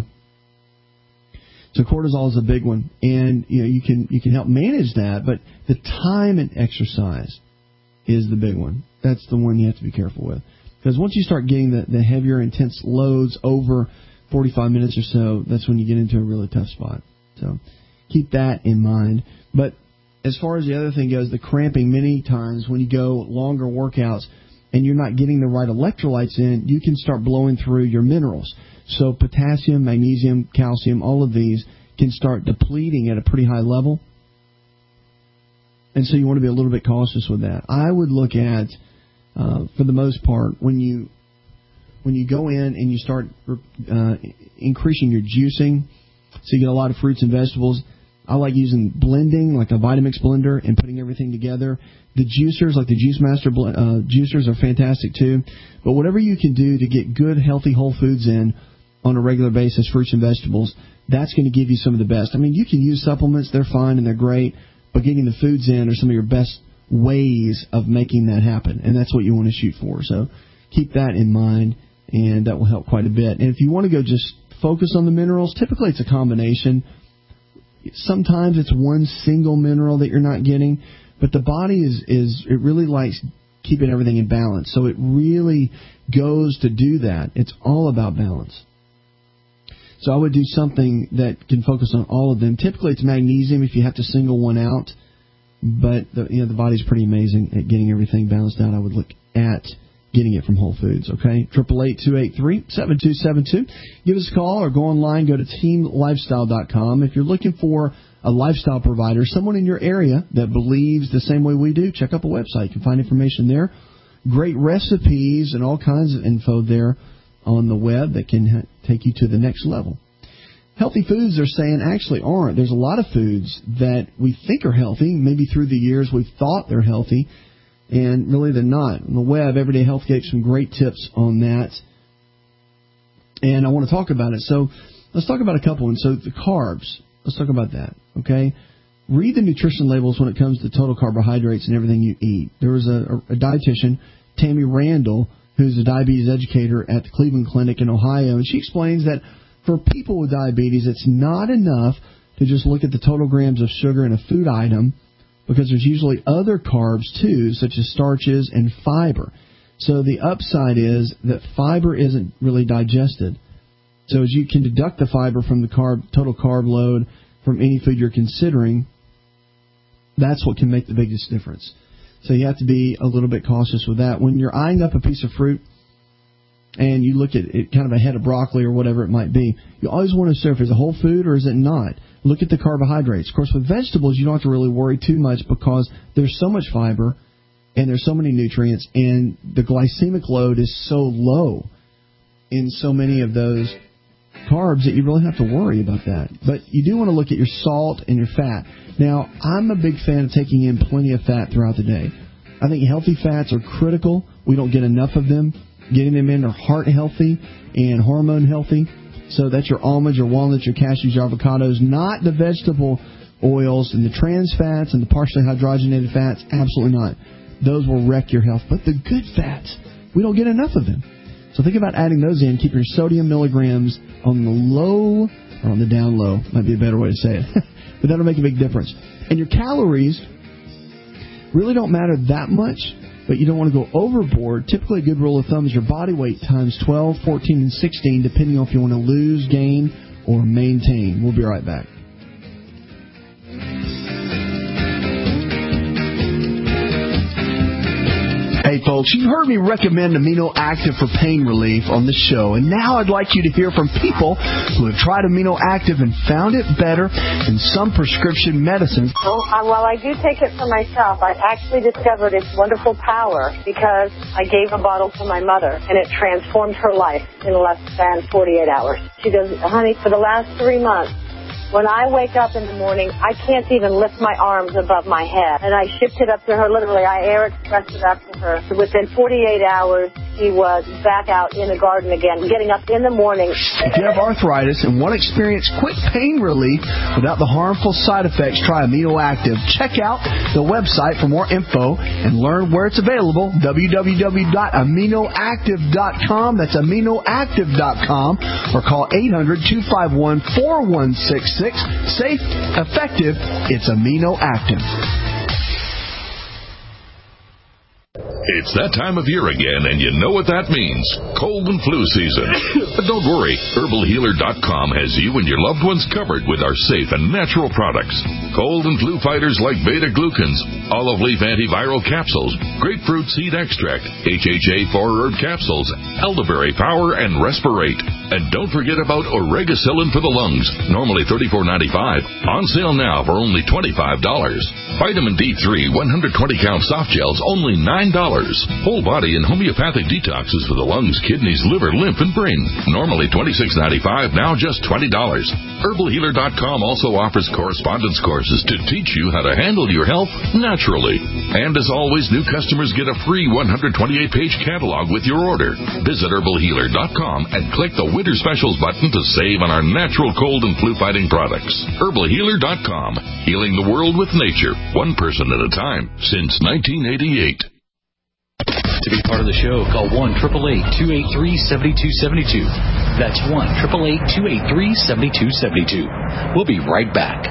So cortisol is a big one, and you know you can you can help manage that, but the time and exercise is the big one. That's the one you have to be careful with, because once you start getting the, the heavier, intense loads over forty-five minutes or so, that's when you get into a really tough spot. So keep that in mind. But as far as the other thing goes, the cramping, many times when you go longer workouts and you're not getting the right electrolytes in, you can start blowing through your minerals. So potassium, magnesium, calcium, all of these can start depleting at a pretty high level. And so you want to be a little bit cautious with that. I would look at, uh, for the most part, when you when you go in and you start uh, increasing your juicing, so you get a lot of fruits and vegetables. I like using blending, like a Vitamix blender, and putting everything together. The juicers, like the Juice Master uh, juicers, are fantastic too. But whatever you can do to get good, healthy whole foods in on a regular basis, fruits and vegetables, that's going to give you some of the best. I mean, you can use supplements. They're fine and they're great. But getting the foods in are some of your best ways of making that happen. And that's what you want to shoot for. So keep that in mind, and that will help quite a bit. And if you want to go just focus on the minerals, typically it's a combination. Sometimes it's one single mineral that you're not getting, but the body is, is it really likes keeping everything in balance. So it really goes to do that. It's all about balance. So I would do something that can focus on all of them. Typically it's magnesium if you have to single one out, but the, you know, the body's pretty amazing at getting everything balanced out. I would look at getting it from Whole Foods, okay? eight eight eight, two eight three, seven two seven two. Give us a call or go online. Go to team lifestyle dot com. If you're looking for a lifestyle provider, someone in your area that believes the same way we do, check out the website. You can find information there. Great recipes and all kinds of info there on the web that can ha- take you to the next level. Healthy foods, they're saying, actually aren't. There's a lot of foods that we think are healthy. Maybe through the years we've thought they're healthy, and really they're not. On the web, Everyday Health gave some great tips on that, and I want to talk about it. So let's talk about a couple ones. So the carbs, let's talk about that, okay? Read the nutrition labels when it comes to total carbohydrates and everything you eat. There was a, a dietitian, Tammy Randall, who's a diabetes educator at the Cleveland Clinic in Ohio, and she explains that for people with diabetes, it's not enough to just look at the total grams of sugar in a food item, because there's usually other carbs too, such as starches and fiber. So the upside is that fiber isn't really digested. So as you can deduct the fiber from the carb total carb load from any food you're considering, that's what can make the biggest difference. So you have to be a little bit cautious with that. When you're eyeing up a piece of fruit and you look at it, kind of a head of broccoli or whatever it might be, you always want to say if it's a whole food or is it not. Look at the carbohydrates. Of course, with vegetables, you don't have to really worry too much because there's so much fiber and there's so many nutrients, and the glycemic load is so low in so many of those carbs that you really have to worry about that. But you do want to look at your salt and your fat. Now, I'm a big fan of taking in plenty of fat throughout the day. I think healthy fats are critical. We don't get enough of them. Getting them in are heart healthy and hormone healthy. So that's your almonds, your walnuts, your cashews, your avocados, not the vegetable oils and the trans fats and the partially hydrogenated fats. Absolutely not. Those will wreck your health. But the good fats, we don't get enough of them. So think about adding those in. Keep your sodium milligrams on the low, or on the down low, might be a better way to say it. But that'll make a big difference. And your calories really don't matter that much, but you don't want to go overboard. Typically, a good rule of thumb is your body weight times twelve, fourteen, and sixteen, depending on if you want to lose, gain, or maintain. We'll be right back. Hey folks, you've heard me recommend Amino Active for pain relief on the show, and now I'd like you to hear from people who have tried Amino Active and found it better than some prescription medicines. Well, uh, while I do take it for myself, I actually discovered its wonderful power because I gave a bottle to my mother, and it transformed her life in less than forty-eight hours. She goes, honey, for the last three months, When I wake up in the morning, I can't even lift my arms above my head. And I shipped it up to her, literally, I air expressed it up to her. So within forty-eight hours, she was back out in the garden again, getting up in the morning. If you have arthritis and want to experience quick pain relief without the harmful side effects, try Amino Active. Check out the website for more info and learn where it's available, w w w dot amino active dot com. That's amino active dot com. Or call eight hundred, two five one, four one six six. Safe, effective, it's Amino Active. It's that time of year again, and you know what that means. Cold and flu season. But don't worry, herbal healer dot com has you and your loved ones covered with our safe and natural products. Cold and flu fighters like beta-glucans, olive leaf antiviral capsules, grapefruit seed extract, H H A four herb capsules, elderberry power, and respirate. And don't forget about Oregacillin for the lungs, normally thirty-four ninety-five, on sale now for only twenty-five dollars. Vitamin D three one hundred twenty count soft gels, only nine dollars. Whole body and homeopathic detoxes for the lungs, kidneys, liver, lymph, and brain, normally twenty-six ninety-five, now just twenty dollars. herbal healer dot com also offers correspondence courses to teach you how to handle your health naturally. And as always, new customers get a free one hundred twenty-eight page catalog with your order. Visit herbal healer dot com and click the Winter Specials button to save on our natural cold and flu fighting products. herbal healer dot com, healing the world with nature, one person at a time, since nineteen eighty-eight. To be part of the show, call one eight eight eight, two eight three, seven two seven two. That's one eight eight eight, two eight three, seven two seven two. We'll be right back.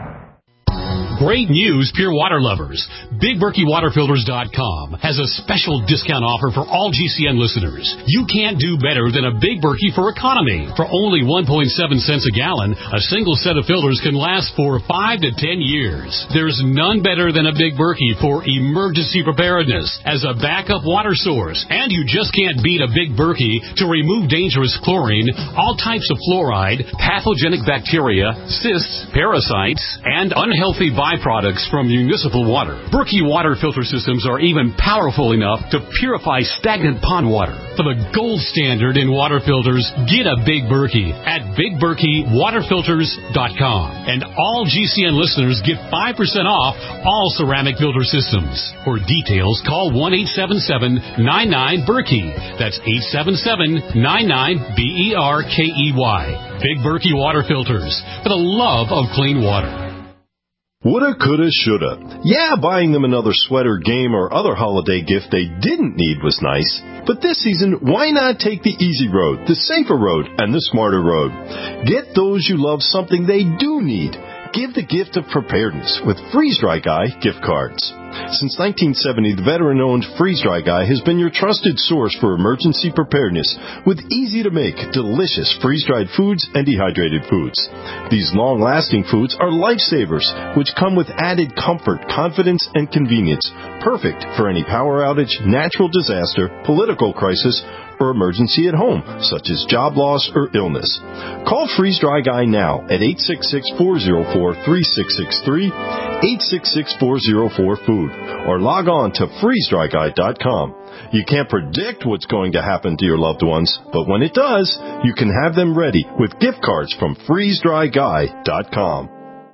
Great news, pure water lovers. Big Berkey Water Filters dot com has a special discount offer for all G C N listeners. You can't do better than a Big Berkey for economy. For only one point seven cents a gallon, a single set of filters can last for five to ten years. There's none better than a Big Berkey for emergency preparedness as a backup water source. And you just can't beat a Big Berkey to remove dangerous chlorine, all types of fluoride, pathogenic bacteria, cysts, parasites, and unhealthy byproducts from municipal water. Berkey water filter systems are even powerful enough to purify stagnant pond water. For the gold standard in water filters, get a Big Berkey at Big Berkey Water Filters dot com. And all G C N listeners get five percent off all ceramic filter systems. For details, call one eight seven seven, nine nine, Berkey. That's eight seven seven, nine nine, B E R K E Y. Big Berkey Water Filters, for the love of clean water. Woulda, coulda, shoulda. Yeah, buying them another sweater, game, or other holiday gift they didn't need was nice. But this season, why not take the easy road, the safer road, and the smarter road? Get those you love something they do need. Give the gift of preparedness with Freeze Dry Guy gift cards. Since nineteen seventy, the veteran-owned Freeze Dry Guy has been your trusted source for emergency preparedness with easy-to-make, delicious freeze-dried foods and dehydrated foods. These long-lasting foods are lifesavers, which come with added comfort, confidence, and convenience, perfect for any power outage, natural disaster, political crisis, or emergency at home, such as job loss or illness. Call Freeze Dry Guy now at eight six six, four zero four, three six six three, eight six six, four zero four, food, or log on to freeze dry guy dot com. You can't predict what's going to happen to your loved ones, but when it does, you can have them ready with gift cards from freeze dry guy dot com.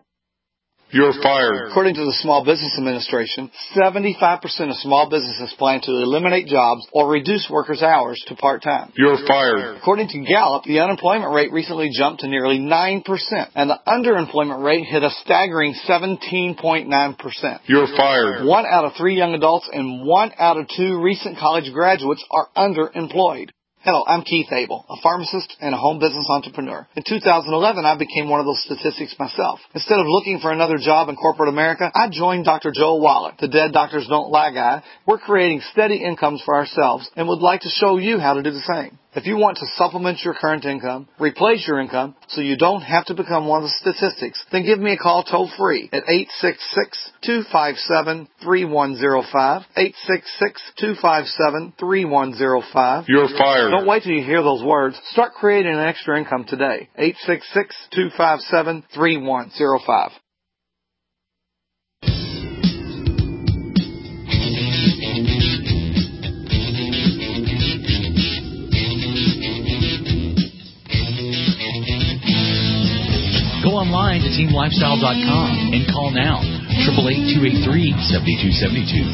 You're fired. According to the Small Business Administration, seventy-five percent of small businesses plan to eliminate jobs or reduce workers' hours to part-time. You're fired. According to Gallup, the unemployment rate recently jumped to nearly nine percent, and the underemployment rate hit a staggering seventeen point nine percent. You're fired. One out of three young adults and one out of two recent college graduates are underemployed. Hello, I'm Keith Abel, a pharmacist and a home business entrepreneur. In two thousand eleven, I became one of those statistics myself. Instead of looking for another job in corporate America, I joined Doctor Joel Wallach, the Dead Doctors Don't Lie guy. We're creating steady incomes for ourselves and would like to show you how to do the same. If you want to supplement your current income, replace your income, so you don't have to become one of the statistics, then give me a call toll-free at eight six six, two five seven, three one zero five, eight six six, two five seven, three one zero five. You're fired. Don't wait till you hear those words. Start creating an extra income today. eight six six, two five seven, three one zero five. online to team lifestyle dot com and call now, eight eight eight, two eight three, seven two seven two.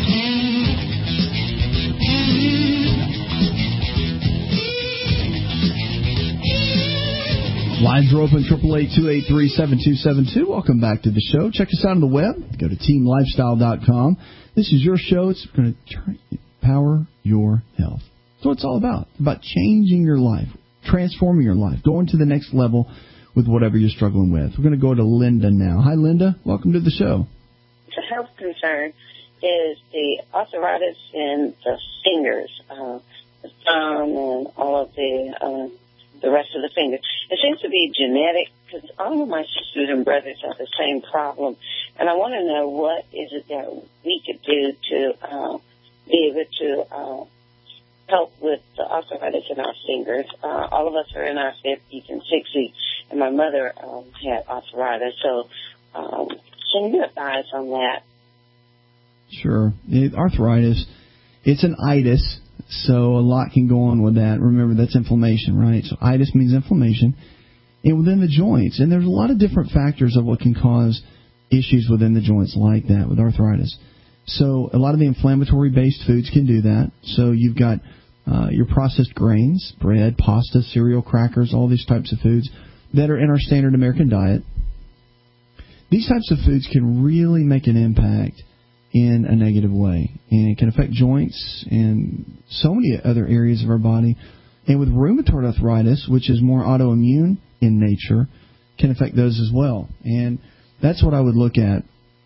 Lines are open, eight eight eight, two eight three, seven two seven two. Welcome back to the show. Check us out on the web. Go to team lifestyle dot com. This is your show. It's going to power your health. That's what it's all about. It's about changing your life, transforming your life, going to the next level with whatever you're struggling with. We're going to go to Linda now. Hi, Linda. Welcome to the show. The health concern is the arthritis in the fingers, uh, the thumb, and all of the uh, the rest of the fingers. It seems to be genetic because all of my sisters and brothers have the same problem, and I want to know what is it that we could do to uh, be able to uh, help with the arthritis in our fingers. Uh, all of us are in our fifties and sixties, and my mother um, had arthritis. So um, can you advise on that? Sure. It, arthritis, it's an itis, so a lot can go on with that. Remember, that's inflammation, right? So itis means inflammation. And within the joints, and there's a lot of different factors of what can cause issues within the joints like that with arthritis. So a lot of the inflammatory-based foods can do that. So you've got uh, your processed grains, bread, pasta, cereal, crackers, all these types of foods that are in our standard American diet. These types of foods can really make an impact in a negative way, and it can affect joints and so many other areas of our body. And with rheumatoid arthritis, which is more autoimmune in nature, can affect those as well. And that's what I would look at.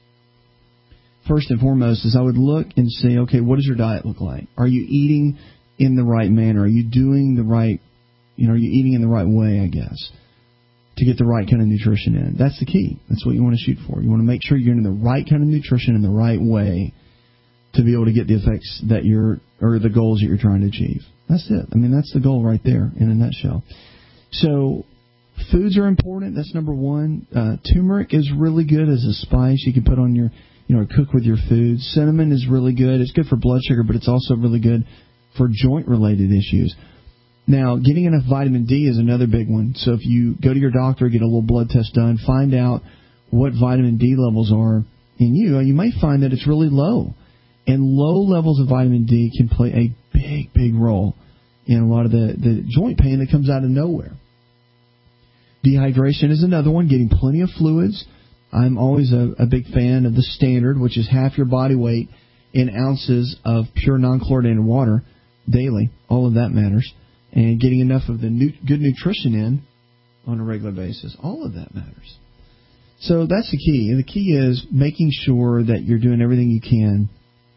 First and foremost is I would look and say, okay, what does your diet look like? Are you eating in the right manner? Are you doing the right, you know, are you eating in the right way, I guess, to get the right kind of nutrition in? That's the key. That's what you want to shoot for. You want to make sure you're in the right kind of nutrition in the right way to be able to get the effects that you're, or the goals that you're trying to achieve. That's it. I mean, that's the goal right there in a nutshell. So foods are important. That's number one. Uh, turmeric is really good as a spice you can put on your, you know, cook with your food. Cinnamon is really good. It's good for blood sugar, but it's also really good for joint-related issues. Now, getting enough vitamin D is another big one. So if you go to your doctor, get a little blood test done, find out what vitamin D levels are in you, you may find that it's really low. And low levels of vitamin D can play a big, big role in a lot of the, the joint pain that comes out of nowhere. Dehydration is another one, getting plenty of fluids. I'm always a, a big fan of the standard, which is half your body weight in ounces of pure non-chlorinated water daily. All of that matters. And getting enough of the nu- good nutrition in on a regular basis. All of that matters. So that's the key. And the key is making sure that you're doing everything you can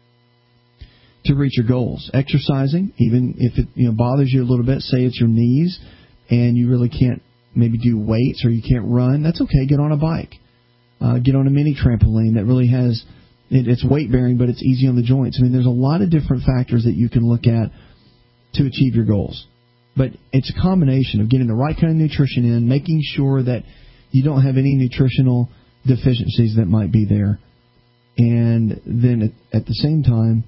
to reach your goals. Exercising, even if it you know bothers you a little bit, say it's your knees and you really can't maybe do weights or you can't run, that's okay. Get on a bike. Uh, get on a mini trampoline that really has, it, it's weight-bearing, but it's easy on the joints. I mean, there's a lot of different factors that you can look at to achieve your goals. But it's a combination of getting the right kind of nutrition in, making sure that you don't have any nutritional deficiencies that might be there. And then at, at the same time,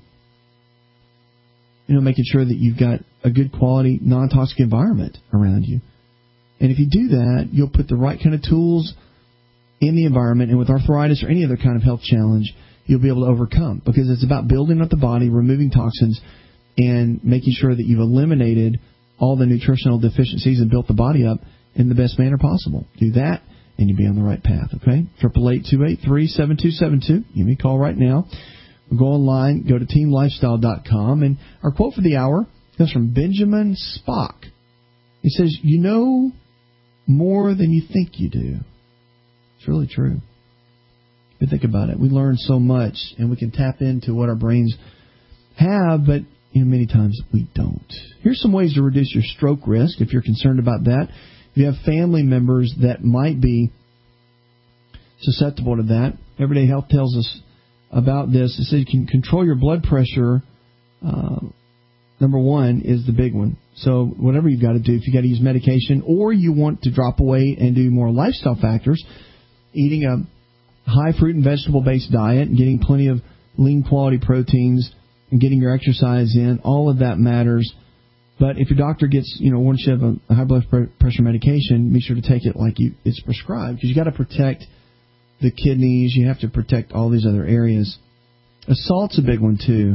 you know, making sure that you've got a good quality, non-toxic environment around you. And if you do that, you'll put the right kind of tools in the environment, and with arthritis or any other kind of health challenge, you'll be able to overcome. Because it's about building up the body, removing toxins, and making sure that you've eliminated all the nutritional deficiencies and built the body up in the best manner possible. Do that, and you'll be on the right path, okay? eight eight eight, two eight three, seven two seven two. Give me a call right now. Go online, go to team lifestyle dot com, and our quote for the hour comes from Benjamin Spock. He says, you know more than you think you do. It's really true. If you think about it, we learn so much, and we can tap into what our brains have, but you know, many times we don't. Here's some ways to reduce your stroke risk if you're concerned about that. If you have family members that might be susceptible to that, Everyday Health tells us about this. It says you can control your blood pressure. Uh, number one is the big one. So whatever you've got to do, if you've got to use medication or you want to drop away and do more lifestyle factors, eating a high fruit and vegetable-based diet and getting plenty of lean quality proteins and getting your exercise in, all of that matters But if your doctor gets, you know, once you have a, a high blood pressure medication, make sure to take it like you it's prescribed, because you got to protect the kidneys. You have to protect all these other areas. A salt's a big one too.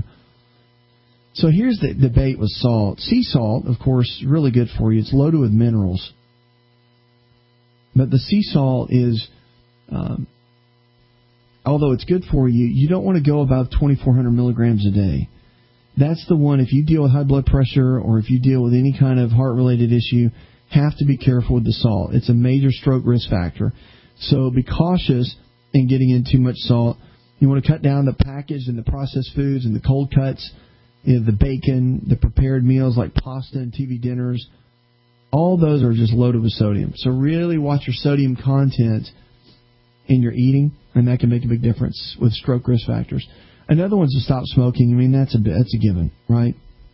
So here's the debate with salt. Sea salt, of course, really good for you. It's loaded with minerals. But the sea salt is, um, although it's good for you, you don't want to go above twenty-four hundred milligrams a day. That's the one, if you deal with high blood pressure or if you deal with any kind of heart-related issue, have to be careful with the salt. It's a major stroke risk factor. So be cautious in getting in too much salt. You want to cut down the packaged and the processed foods and the cold cuts, you know, the bacon, the prepared meals like pasta and T V dinners. All those are just loaded with sodium. So really watch your sodium content in your eating, and that can make a big difference with stroke risk factors. Another one's to stop smoking. I mean, that's a that's a given, right?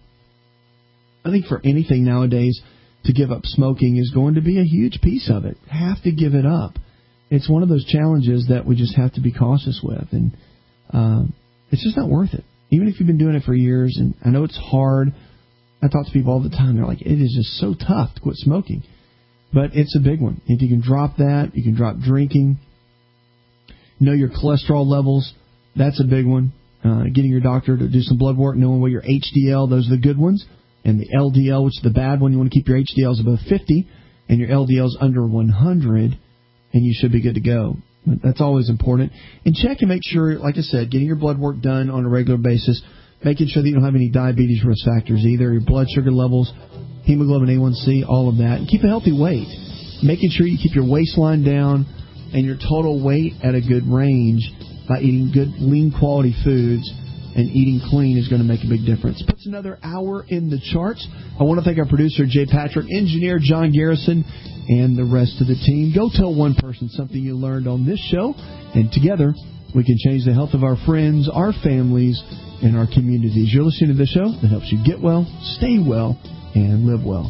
I think for anything nowadays, to give up smoking is going to be a huge piece of it. Have to give it up. It's one of those challenges that we just have to be cautious with, and um, it's just not worth it. Even if you've been doing it for years, and I know it's hard. I talk to people all the time. They're like, it is just so tough to quit smoking. But it's a big one. If you can drop that, you can drop drinking. Know your cholesterol levels. That's a big one. Uh, getting your doctor to do some blood work, knowing what your H D L, those are the good ones, and the L D L, which is the bad one. You want to keep your H D Ls above fifty, and your L D Ls under one hundred, and you should be good to go. But that's always important. And check and make sure, like I said, getting your blood work done on a regular basis, making sure that you don't have any diabetes risk factors either, your blood sugar levels, hemoglobin A one C, all of that. And keep a healthy weight. Making sure you keep your waistline down and your total weight at a good range by eating good, lean quality foods, and eating clean is going to make a big difference. Puts another hour in the charts. I want to thank our producer, Jay Patrick, engineer John Garrison, and the rest of the team. Go tell one person something you learned on this show, and together we can change the health of our friends, our families, and our communities. You're listening to the show that helps you get well, stay well, and live well.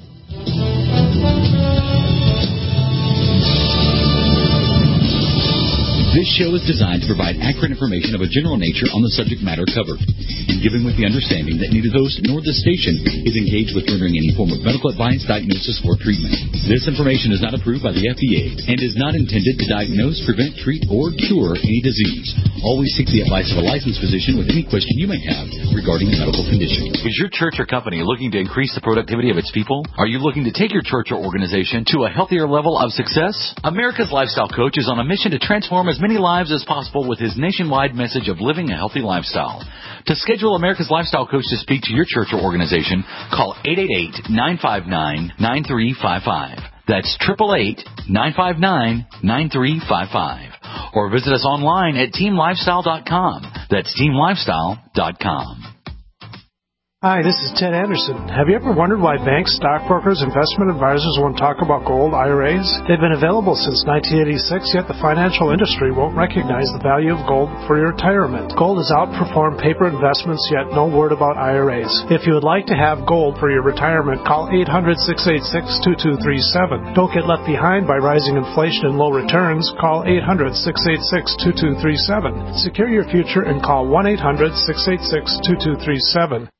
This show is designed to provide accurate information of a general nature on the subject matter covered, and given with the understanding that neither the host nor the station is engaged with rendering any form of medical advice, diagnosis, or treatment. This information is not approved by the F D A and is not intended to diagnose, prevent, treat, or cure any disease. Always seek the advice of a licensed physician with any question you may have regarding a medical condition. Is your church or company looking to increase the productivity of its people? Are you looking to take your church or organization to a healthier level of success? America's Lifestyle Coach is on a mission to transform as many lives as possible with his nationwide message of living a healthy lifestyle. To schedule America's Lifestyle Coach to speak to your church or organization, call eight eight eight, nine five nine, nine three five five. That's eight eight eight, nine five nine, nine three five five. Or visit us online at team lifestyle dot com. That's team lifestyle dot com. Hi, this is Ted Anderson. Have you ever wondered why banks, stockbrokers, investment advisors won't talk about gold I R As? They've been available since nineteen eighty-six, yet the financial industry won't recognize the value of gold for your retirement. Gold has outperformed paper investments, yet no word about I R As. If you would like to have gold for your retirement, call eight hundred, six eight six, two two three seven. Don't get left behind by rising inflation and low returns. Call eight hundred, six eight six, two two three seven. Secure your future and call one eight hundred, six eight six, two two three seven.